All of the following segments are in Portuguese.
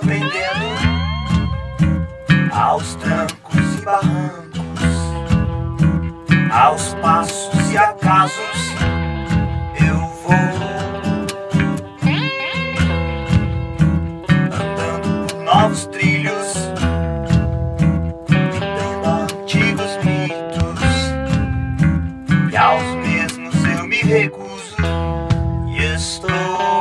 aprendendo aos trancos e barrancos, aos passos e acasos. Eu vou andando por novos trilhos, vivendo antigos mitos, e aos mesmos eu me recuso e estou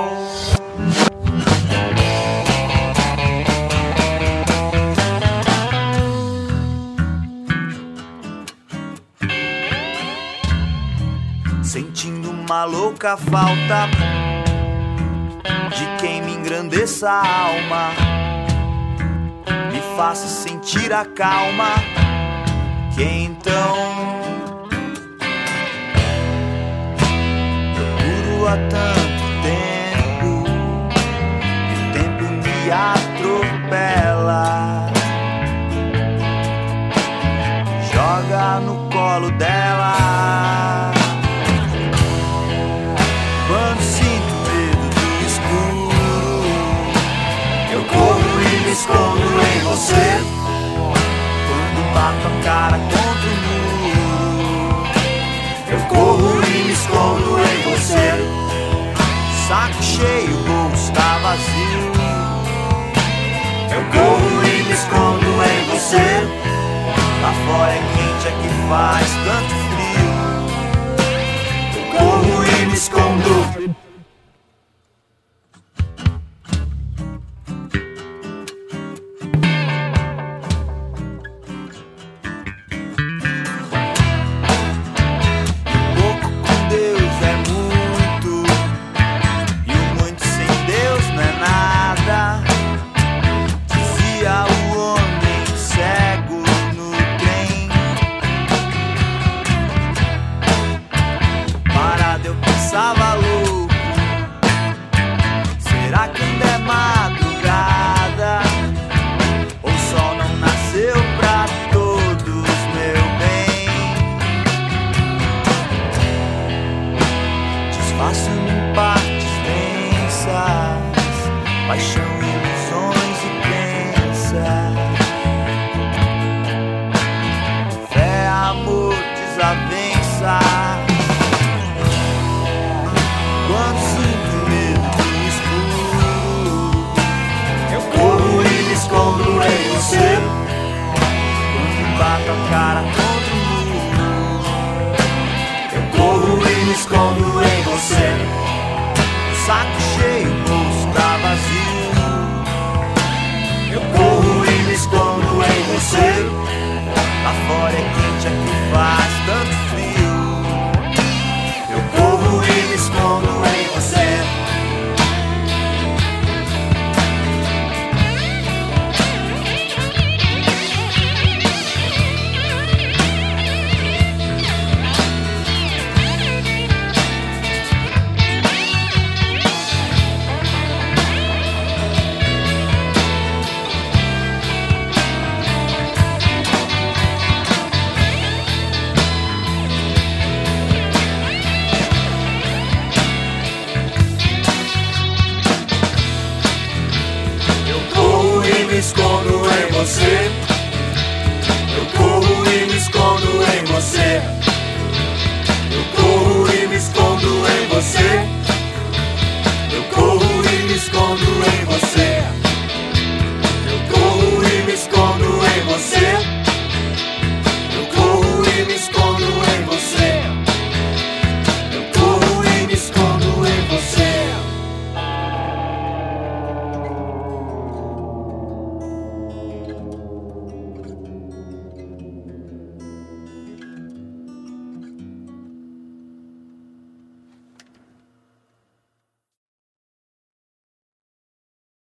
sentindo uma louca falta de quem me engrandeça a alma, me faça sentir a calma, que então procuro há tanto tempo e o tempo me atropela, joga no colo dela. Quando sinto medo do escuro, eu corro e me escondo em você. Quando bato a cara contra o muro, eu corro e me escondo em você. Saco cheio, o bolso tá vazio, eu corro e me escondo em você. Lá fora é quente, é que faz tanto frio, eu corro e me escondo. Pouco com Deus é muito, e o muito sem Deus não é nada, dizia o homem cego no trem. Parado eu pensava louco, será que ainda é madrugada? Ou o sol não nasceu pra todos, meu bem? Desfaço-me em partes densas, paixão, ilusões e crenças, fé, amor, desavenças. Quando sinto medo do escuro, eu corro e me escondo em você. Quando bato a cara contra o muro, eu corro e me escondo em você. O saco cheio, o bolso tá vazio, eu corro e me escondo em você. Lá fora é quente, é que faz tanto frio, eu corro e me escondo em você. Eu corro e me escondo em você.